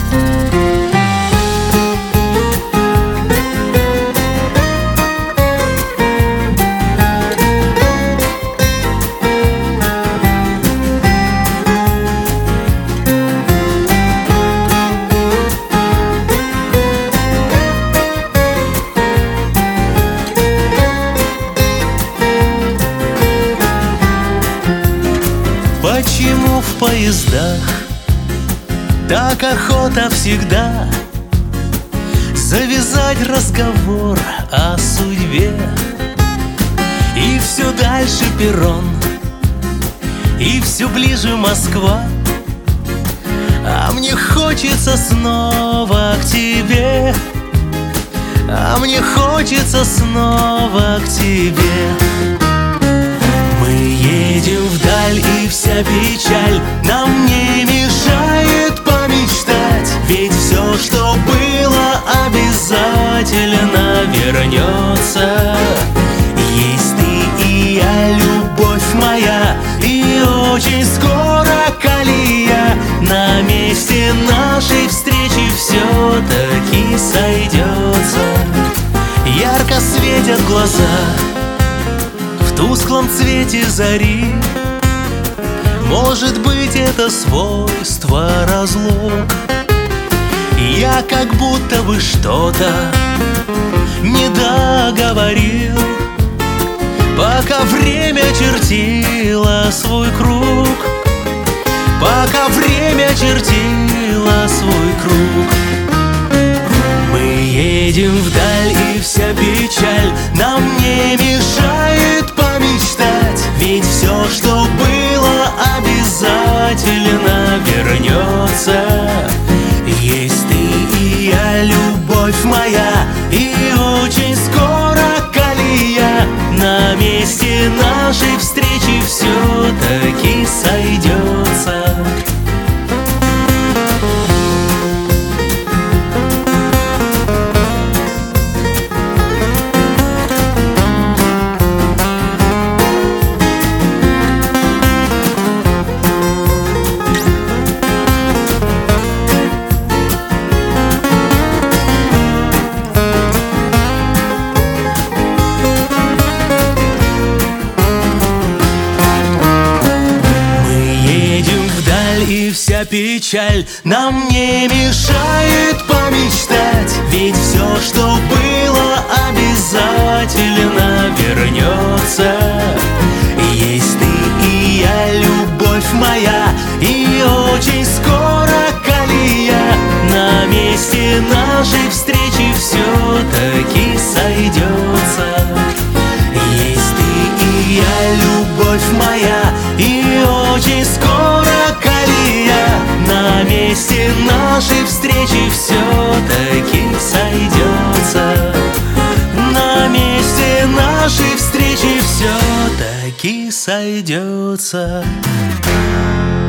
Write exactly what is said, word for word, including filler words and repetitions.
Почему в поездах так охота всегда завязать разговор о судьбе? И все дальше перрон, и все ближе Москва, а мне хочется снова к тебе, а мне хочется снова к тебе. Мы едем вдаль, и вся печаль нам не мешает помечтать, ведь все, что было, обязательно вернется. Есть ты и я, любовь моя, и очень скоро колея на месте нашей встречи все-таки сойдется. Ярко светят глаза в тусклом цвете зари. Может быть, это свойство разлук. Я как будто бы что-то не договорил, пока время чертило свой круг, пока время чертило свой круг. Мы едем вдаль, и вся печаль нам не мешает помечтать, ведь все, что было, обязательно вернется. Есть ты и я, любовь моя, и очень скоро колея на месте нашей встречи все-таки сойдется. И вся печаль нам не мешает помечтать, ведь все, что было, обязательно вернется. Есть ты и я, любовь моя, и очень скоро колея на месте нашей встречи все-таки сойдется. Есть ты и я, любовь моя, и очень скоро колея на месте нашей встречи все-таки сойдется. На месте нашей встречи все-таки сойдется.